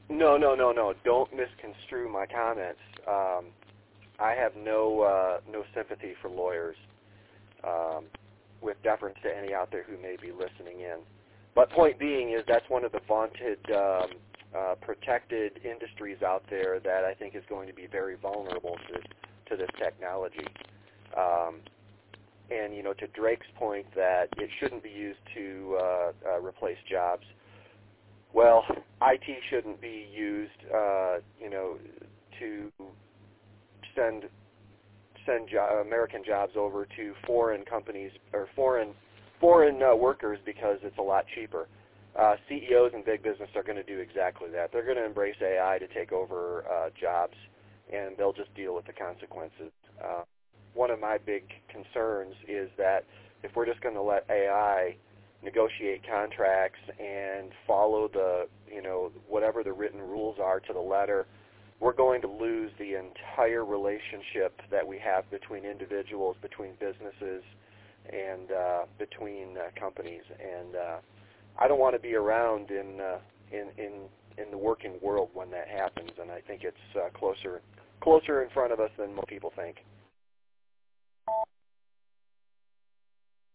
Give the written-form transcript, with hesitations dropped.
No, no, no, no. Don't misconstrue my comments. I have no sympathy for lawyers, with deference to any out there who may be listening in. But point being is that's one of the vaunted protected industries out there that I think is going to be very vulnerable to this technology. And to Drake's point that it shouldn't be used to replace jobs. Well, IT shouldn't be used, to send American jobs over to foreign companies or foreign workers because it's a lot cheaper. CEOs in big business are going to do exactly that. They're going to embrace AI to take over jobs, and they'll just deal with the consequences. One of my big concerns is that if we're just going to let AI negotiate contracts and follow the, whatever the written rules are to the letter, we're going to lose the entire relationship that we have between individuals, between businesses, and between companies. And I don't want to be around in the working world when that happens. And I think it's closer in front of us than most people think.